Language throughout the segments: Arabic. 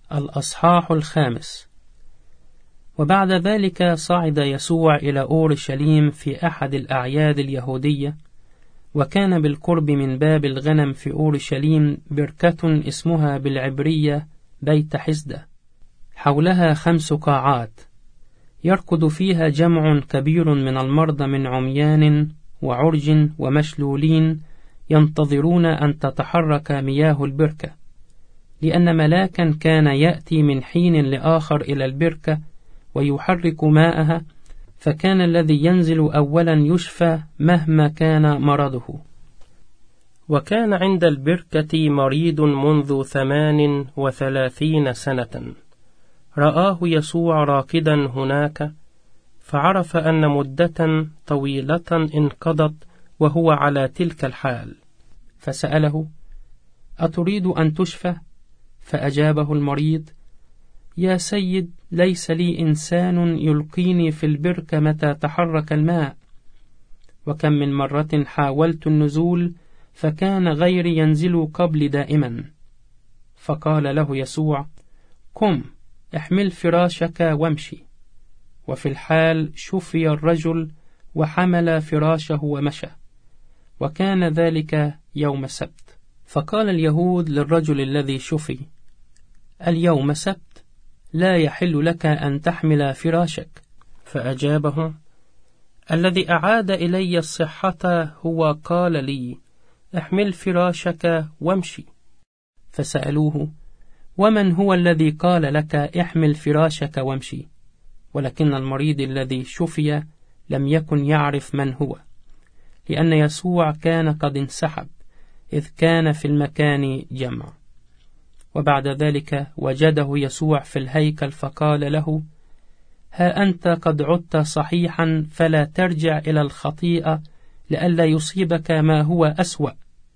الأصحاح 5. وبعد ذلك صعد يسوع إلى أورشليم في أحد الأعياد اليهودية، وكان بالقرب من باب الغنم في أورشليم بركة اسمها بالعبرية بيت حسدة، حولها 5 قاعات، يركض فيها جمع كبير من المرضى من عميان وعرج ومشلولين، ينتظرون أن تتحرك مياه البركة، لأن ملاكا كان يأتي من حين لآخر إلى البركة ويحرك ماءها، فكان الذي ينزل أولا يشفى مهما كان مرضه. وكان عند البركة مريض منذ 38 سنة، رآه يسوع راكدا هناك، فعرف أن مدة طويلة انقضت وهو على تلك الحال، فسأله: أتريد أن تشفى؟ فأجابه المريض: يا سيد، ليس لي إنسان يلقيني في البركة متى تحرك الماء، وكم من مرة حاولت النزول فكان غيري ينزل قبلي دائما. فقال له يسوع: قم، احمل فراشك وامشي. وفي الحال شفي الرجل وحمل فراشه ومشى، وكان ذلك يوم السبت. فقال اليهود للرجل الذي شفي: اليوم سبت، لا يحل لك أن تحمل فراشك. فأجابهم: الذي أعاد إلي الصحة هو قال لي: احمل فراشك وامشي. فسألوه: ومن هو الذي قال لك احمل فراشك وامشي؟ ولكن المريض الذي شفي لم يكن يعرف من هو، لأن يسوع كان قد انسحب، إذ كان في المكان جمع. وبعد ذلك وجده يسوع في الهيكل، فقال له: ها أنت قد عدت صحيحا، فلا ترجع إلى الخطيئة لئلا يصيبك ما هو أسوأ.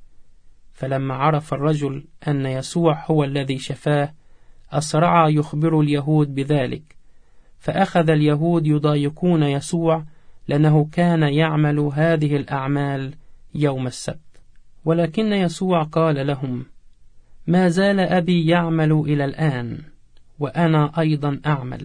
فلما عرف الرجل أن يسوع هو الذي شفاه، أسرع يخبر اليهود بذلك، فأخذ اليهود يضايقون يسوع لأنه كان يعمل هذه الأعمال يوم السبت. ولكن يسوع قال لهم: ما زال أبي يعمل إلى الآن، وأنا أيضا أعمل.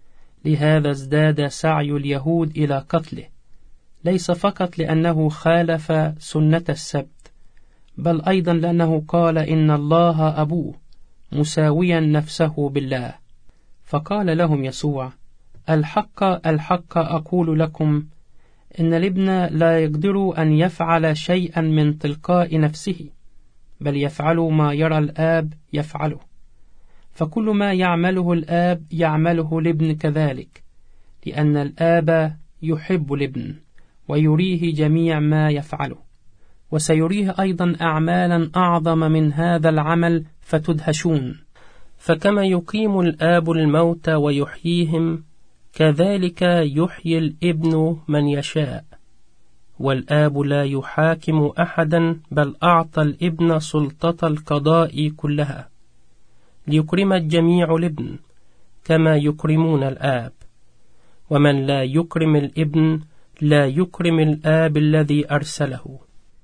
لهذا ازداد سعي اليهود إلى قتله، ليس فقط لأنه خالف سنة السبت، بل أيضا لأنه قال إن الله أبوه، مساويا نفسه بالله. فقال لهم يسوع: الحق الحق أقول لكم، إن الابن لا يقدر أن يفعل شيئا من تلقاء نفسه، بل يفعل ما يرى الآب يفعله، فكل ما يعمله الآب يعمله الابن كذلك، لأن الآب يحب الابن ويريه جميع ما يفعله، وسيريه أيضا أعمالا أعظم من هذا العمل فتدهشون. فكما يقيم الآب الموتى ويحييهم، كذلك يحيي الابن من يشاء. والآب لا يحاكم أحدا، بل أعطى الابن سلطة القضاء كلها، ليكرم الجميع الابن كما يكرمون الآب. ومن لا يكرم الابن لا يكرم الآب الذي أرسله.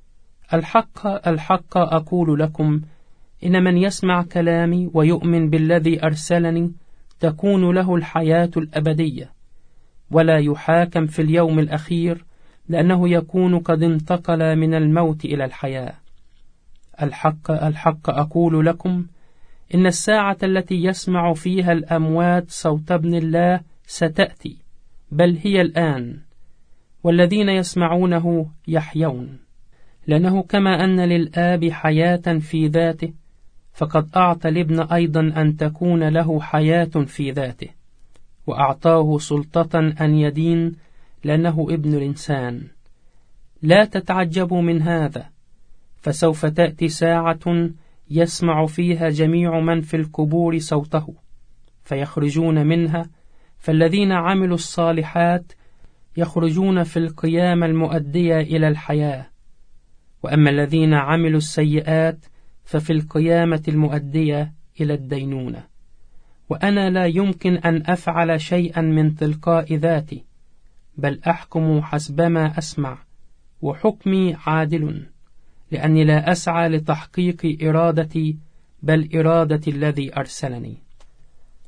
الحق الحق أقول لكم، إن من يسمع كلامي ويؤمن بالذي أرسلني تكون له الحياة الأبدية، ولا يحاكم في اليوم الأخير، لأنه يكون قد انتقل من الموت إلى الحياة. الحق الحق أقول لكم، إن الساعة التي يسمع فيها الأموات صوت ابن الله ستأتي، بل هي الآن، والذين يسمعونه يحيون. لأنه كما أن للآب حياة في ذاته، فقد أعطى الابن أيضا أن تكون له حياة في ذاته، وأعطاه سلطة أن يدين، لأنه ابن الإنسان. لا تتعجبوا من هذا، فسوف تأتي ساعة يسمع فيها جميع من في القبور صوته، فيخرجون منها، فالذين عملوا الصالحات يخرجون في القيامة المؤدية إلى الحياة، وأما الذين عملوا السيئات ففي القيامة المؤدية إلى الدينونة. وأنا لا يمكن أن أفعل شيئا من تلقاء ذاتي، بل أحكم حسبما أسمع، وحكمي عادل، لأني لا أسعى لتحقيق إرادتي، بل إرادة الذي أرسلني.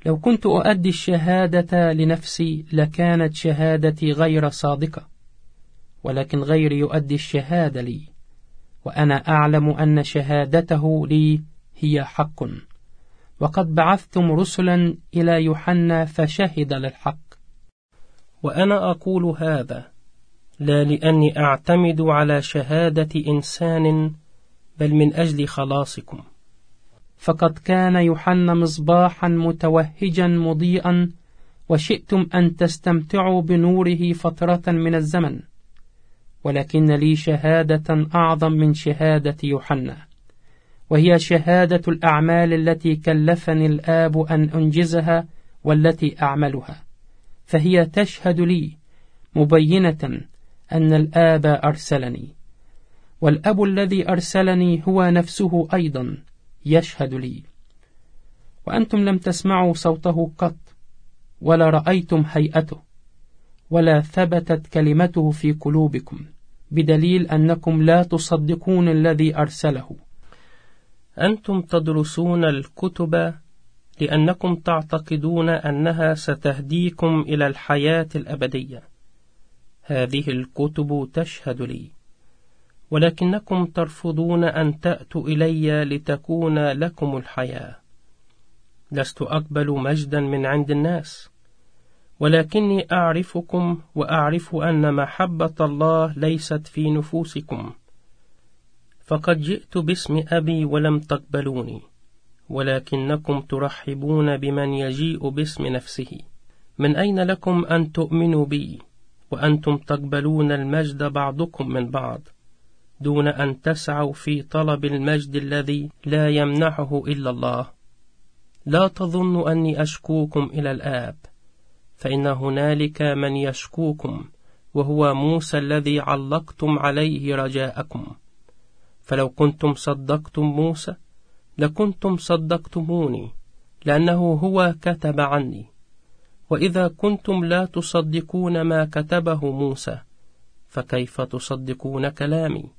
لو كنت أؤدي الشهادة لنفسي لكانت شهادتي غير صادقة، ولكن غيري يؤدي الشهادة لي، وأنا أعلم أن شهادته لي هي حق. وقد بعثتم رسلا إلى يوحنا فشهد للحق. وأنا أقول هذا لا لأني أعتمد على شهادة إنسان، بل من أجل خلاصكم. فقد كان يوحنا مصباحا متوهجا مضيئا، وشئتم أن تستمتعوا بنوره فترة من الزمن، ولكن لي شهادة أعظم من شهادة يوحنا، وهي شهادة الأعمال التي كلفني الآب أن أنجزها والتي أعملها، فهي تشهد لي مبينة أن الآب أرسلني، والأب الذي أرسلني هو نفسه أيضا يشهد لي. وأنتم لم تسمعوا صوته قط، ولا رأيتم هيئته، ولا ثبتت كلمته في قلوبكم، بدليل أنكم لا تصدقون الذي أرسله. أنتم تدرسون الكتب لأنكم تعتقدون أنها ستهديكم إلى الحياة الأبدية. هذه الكتب تشهد لي، ولكنكم ترفضون أن تأتوا إلي لتكون لكم الحياة. لست أقبل مجدا من عند الناس، ولكني أعرفكم وأعرف أن محبة الله ليست في نفوسكم. فقد جئت باسم أبي ولم تقبلوني، ولكنكم ترحبون بمن يجيء باسم نفسه. من أين لكم أن تؤمنوا بي وأنتم تقبلون المجد بعضكم من بعض، دون أن تسعوا في طلب المجد الذي لا يمنحه إلا الله؟ لا تظنوا أني أشكوكم إلى الآب، فإن هنالك من يشكوكم، وهو موسى الذي علقتم عليه رجاءكم. فلو كنتم صدقتم موسى لكنتم صدقتموني، لأنه هو كتب عني. وإذا كنتم لا تصدقون ما كتبه موسى، فكيف تصدقون كلامي؟